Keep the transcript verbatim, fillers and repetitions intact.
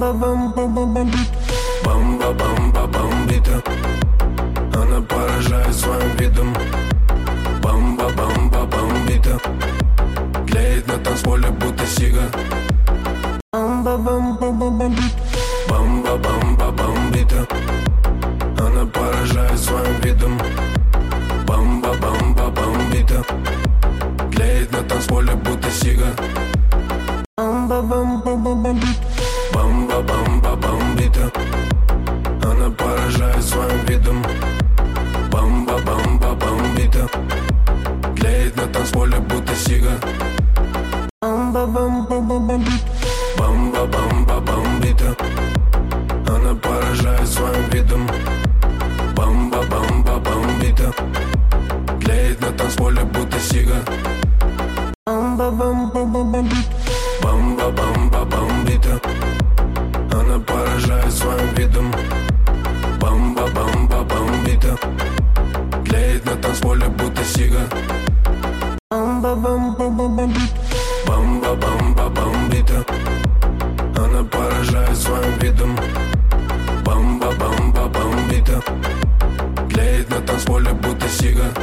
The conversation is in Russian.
Бамба-бамба-бомбита. Она поражает своим видом. Бамба-бамба-бомбита. Тлеет на танцполе, будто сига. Бамба-бамба-бомбита. Она поражает своим видом. Бамба-бамба-бомбита. Тлеет на танцполе, будто сига. Бамба-бамба-бомбита. Она поражает своим видом. Бамба-бамба-бомбита. Тлеет на танцполе, будто сига. Бамба-бамба-бомбита. Она поражает своим видом. Бамба-бамба-бомбита. Тлеет на танцполе, будто сига. Бамба-бамба-бомбита. Она поражает своим видом. Бамба-бамба-бомбита. Тлеет на танцполе, будто сига. Бамба-бамба-бомбита. Она поражает своим видом. Бамба-бамба-бомбита. Тлеет на танцполе, будто сига.